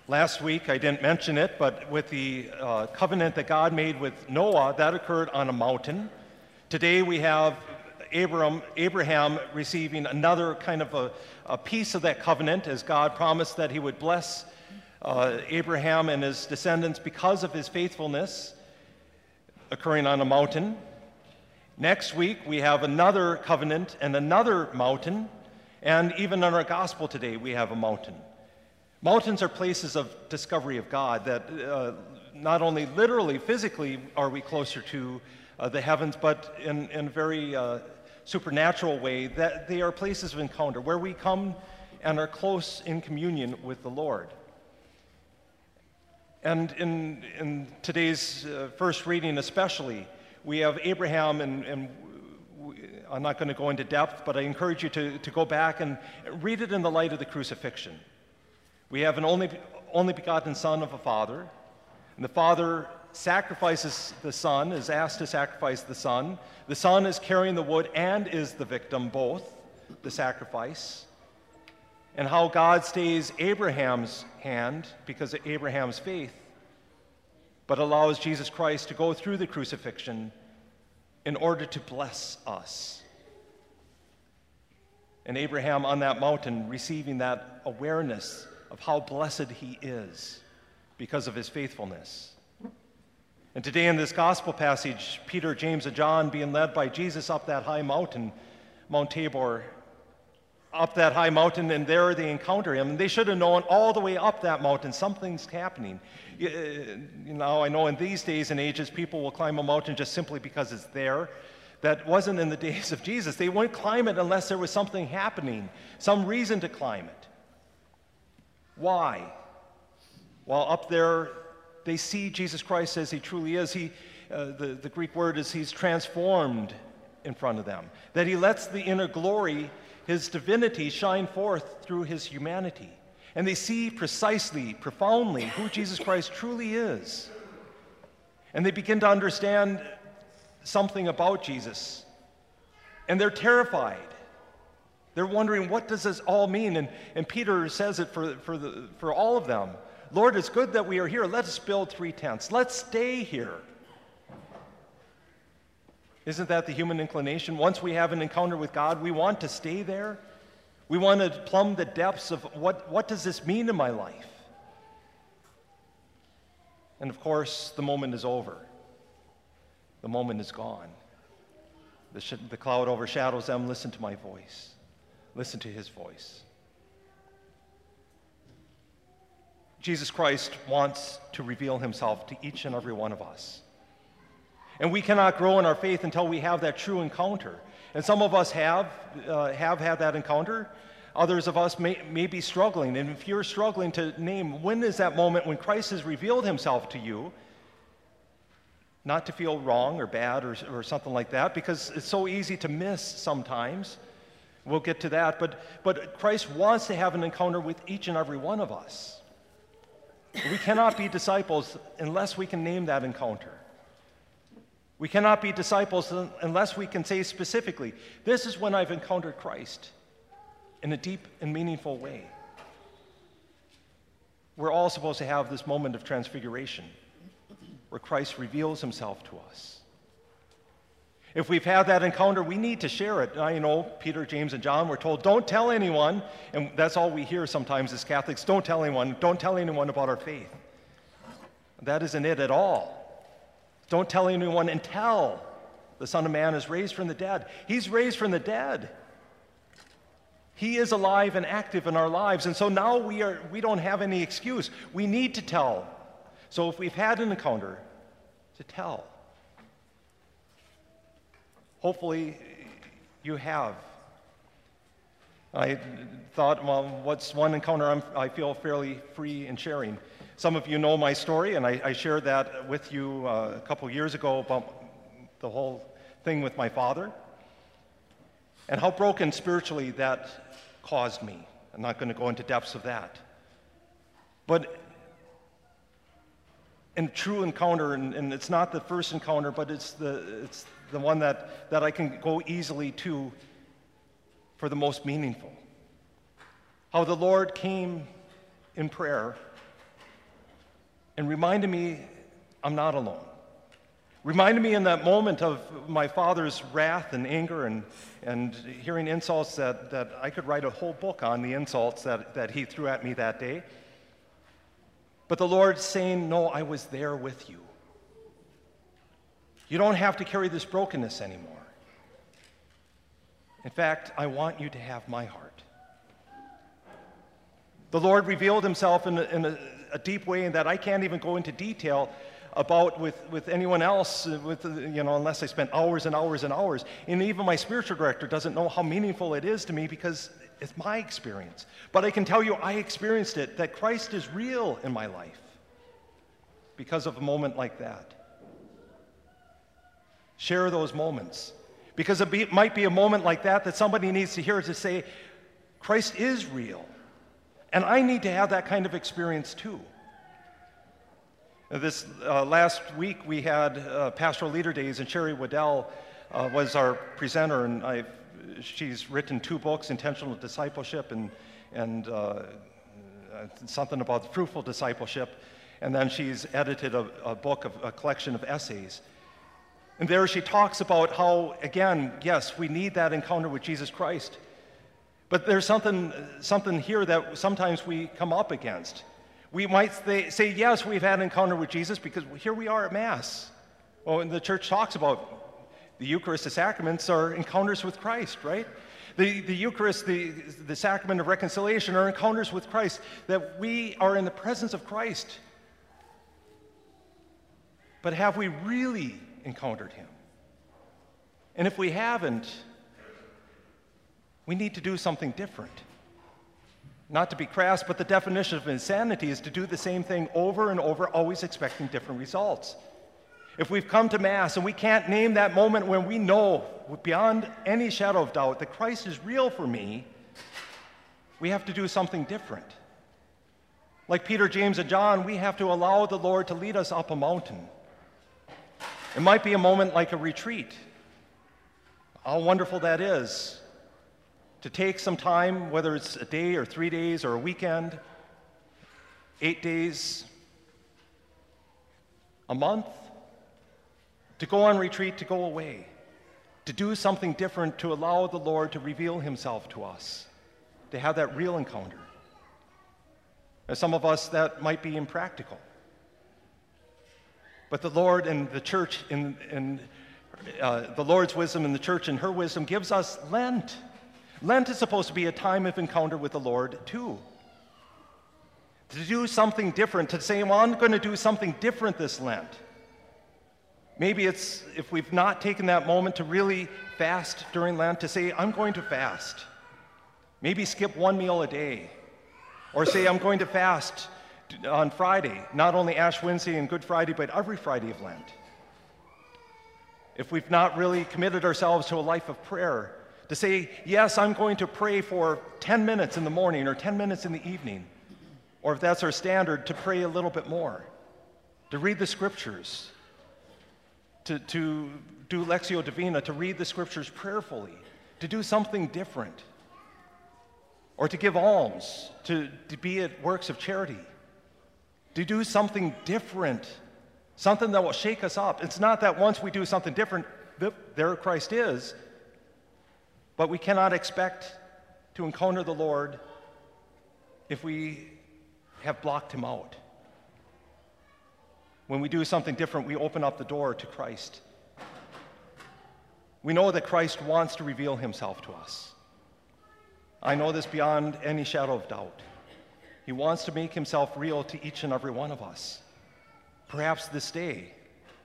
Last week, I didn't mention it, but with the covenant that God made with Noah, that occurred on a mountain. Today we have Abraham receiving another kind of a piece of that covenant, as God promised that he would bless Abraham and his descendants because of his faithfulness, occurring on a mountain. Next week, we have another covenant and another mountain, and even in our gospel today, we have a mountain. Mountains are places of discovery of God that not only literally, physically are we closer to the heavens, but in a very supernatural way, that they are places of encounter where we come and are close in communion with the Lord. And in today's first reading especially, we have Abraham, and I'm not going to go into depth, but I encourage you to go back and read it in the light of the crucifixion. We have an only begotten Son of a Father, and the Father sacrifices the Son, is asked to sacrifice the Son. The Son is carrying the wood and is the victim, both, the sacrifice. And how God stays Abraham's hand because of Abraham's faith, but allows Jesus Christ to go through the crucifixion in order to bless us. And Abraham on that mountain receiving that awareness of how blessed he is because of his faithfulness. And today in this gospel passage, Peter, James, and John being led by Jesus up that high mountain, Mount Tabor, up that high mountain, and there they encounter him. And they should have known all the way up that mountain something's happening. I know in these days and ages, people will climb a mountain just simply because it's there. That wasn't in the days of Jesus. They wouldn't climb it unless there was something happening, some reason to climb it. Why? Well, up there, they see Jesus Christ as he truly is. The Greek word is he's transformed in front of them. That he lets the inner glory, his divinity, shine forth through his humanity. And they see precisely, profoundly, who Jesus Christ truly is. And they begin to understand something about Jesus. And they're terrified. They're wondering, what does this all mean? And Peter says it for all of them. Lord, it's good that we are here. Let us build 3 tents. Let's stay here. Isn't that the human inclination? Once we have an encounter with God, we want to stay there. We want to plumb the depths of what does this mean in my life? And of course, the moment is over. The moment is gone. The cloud overshadows them. Listen to my voice. Listen to his voice. Jesus Christ wants to reveal himself to each and every one of us. And we cannot grow in our faith until we have that true encounter. And some of us have had that encounter. Others of us may be struggling. And if you're struggling to name, when is that moment when Christ has revealed himself to you? Not to feel wrong or bad or something like that, because it's so easy to miss sometimes. We'll get to that. But Christ wants to have an encounter with each and every one of us. We cannot be disciples unless we can name that encounter. We cannot be disciples unless we can say specifically, this is when I've encountered Christ in a deep and meaningful way. We're all supposed to have this moment of transfiguration where Christ reveals himself to us. If we've had that encounter, we need to share it. Now, Peter, James, and John were told, don't tell anyone, and that's all we hear sometimes as Catholics, don't tell anyone about our faith. That isn't it at all. Don't tell anyone until the Son of Man is raised from the dead. He's raised from the dead. He is alive and active in our lives, and so now we don't have any excuse. We need to tell. So if we've had an encounter, to tell. Hopefully, you have. I thought, well, what's one encounter I feel fairly free in sharing? Some of you know my story, and I shared that with you a couple years ago about the whole thing with my father and how broken spiritually that caused me. I'm not going to go into depths of that. But in true encounter, and it's not the first encounter, but it's the one that I can go easily to for the most meaningful. How the Lord came in prayer and reminded me I'm not alone. Reminded me in that moment of my father's wrath and anger and hearing insults that I could write a whole book on, the insults that he threw at me that day. But the Lord saying, no, I was there with you. You don't have to carry this brokenness anymore. In fact, I want you to have my heart. The Lord revealed himself in a deep way in that I can't even go into detail about with anyone else, unless I spent hours and hours and hours. And even my spiritual director doesn't know how meaningful it is to me because it's my experience. But I can tell you I experienced it, that Christ is real in my life because of a moment like that. Share those moments. Because it might be a moment like that somebody needs to hear to say, Christ is real. And I need to have that kind of experience too. This last week we had Pastoral Leader Days, and Sherry Waddell was our presenter, and she's written 2 books, Intentional Discipleship and something about fruitful discipleship, and then she's edited a book of a collection of essays. And there she talks about how, again, yes, we need that encounter with Jesus Christ, but there's something here that sometimes we come up against. We might say, yes, we've had an encounter with Jesus because here we are at Mass. Well, and the church talks about the Eucharist, the sacraments are encounters with Christ, right? The Eucharist, the sacrament of reconciliation are encounters with Christ, that we are in the presence of Christ. But have we really encountered him? And if we haven't, we need to do something different. Not to be crass, but the definition of insanity is to do the same thing over and over, always expecting different results. If we've come to Mass and we can't name that moment when we know beyond any shadow of doubt that Christ is real for me, we have to do something different. Like Peter, James, and John, we have to allow the Lord to lead us up a mountain. It might be a moment like a retreat. How wonderful that is. To take some time, whether it's a day or 3 days or a weekend, 8 days, a month, to go on retreat, to go away, to do something different, to allow the Lord to reveal himself to us, to have that real encounter. As some of us, that might be impractical. But the Lord and the church, the Lord's wisdom and the church and her wisdom gives us Lent. Lent is supposed to be a time of encounter with the Lord, too. To do something different, to say, well, I'm going to do something different this Lent. Maybe it's, if we've not taken that moment to really fast during Lent, to say, I'm going to fast. Maybe skip 1 meal a day. Or say, I'm going to fast on Friday, not only Ash Wednesday and Good Friday, but every Friday of Lent. If we've not really committed ourselves to a life of prayer, to say, yes, I'm going to pray for 10 minutes in the morning or 10 minutes in the evening. Or if that's our standard, to pray a little bit more. To read the scriptures. To do Lectio Divina, to read the scriptures prayerfully. To do something different. Or to give alms. To be at works of charity. To do something different. Something that will shake us up. It's not that once we do something different, there Christ is. But we cannot expect to encounter the Lord if we have blocked him out. When we do something different, we open up the door to Christ. We know that Christ wants to reveal himself to us. I know this beyond any shadow of doubt. He wants to make himself real to each and every one of us. Perhaps this day.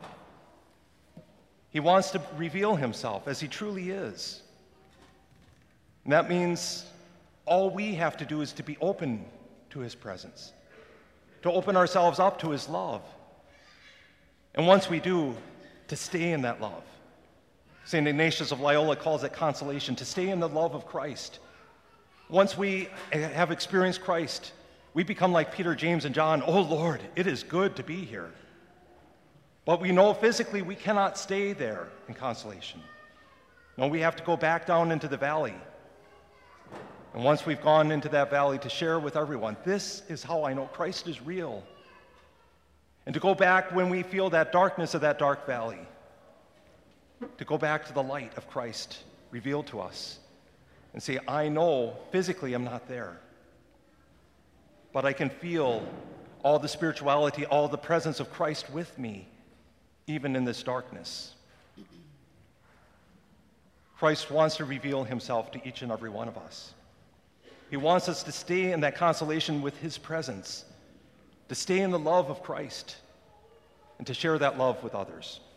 He wants to reveal himself as he truly is. And that means all we have to do is to be open to his presence, to open ourselves up to his love. And once we do, to stay in that love. St. Ignatius of Loyola calls it consolation, to stay in the love of Christ. Once we have experienced Christ, we become like Peter, James, and John. Oh Lord, it is good to be here. But we know physically we cannot stay there in consolation. No, we have to go back down into the valley. And once we've gone into that valley, to share with everyone, this is how I know Christ is real. And to go back when we feel that darkness of that dark valley, to go back to the light of Christ revealed to us and say, I know physically I'm not there, but I can feel all the spirituality, all the presence of Christ with me, even in this darkness. Christ wants to reveal himself to each and every one of us. He wants us to stay in that consolation with his presence, to stay in the love of Christ, and to share that love with others.